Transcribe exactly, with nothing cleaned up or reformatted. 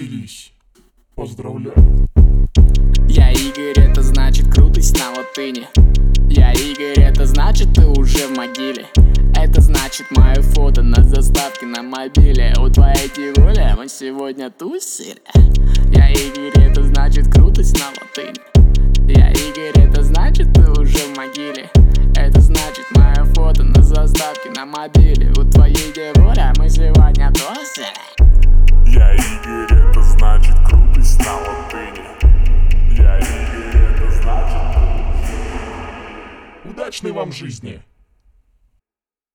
родились. Поздравляю. Я Игорь, это значит крутость на латыни. Я Игорь, это значит ты уже в могиле. Это значит мое фото на заставке на мобиле. У твоей деволи мы сегодня тусили. Я Игорь, это значит крутость на латыни. Я Игорь, это значит ты уже в могиле. Это значит мое фото на заставке на мобиле. У твоей деволи мы сегодня тусили. Я Игорь, это значит крутость на латыни. Я Игорь, это значит... Удачной вам жизни!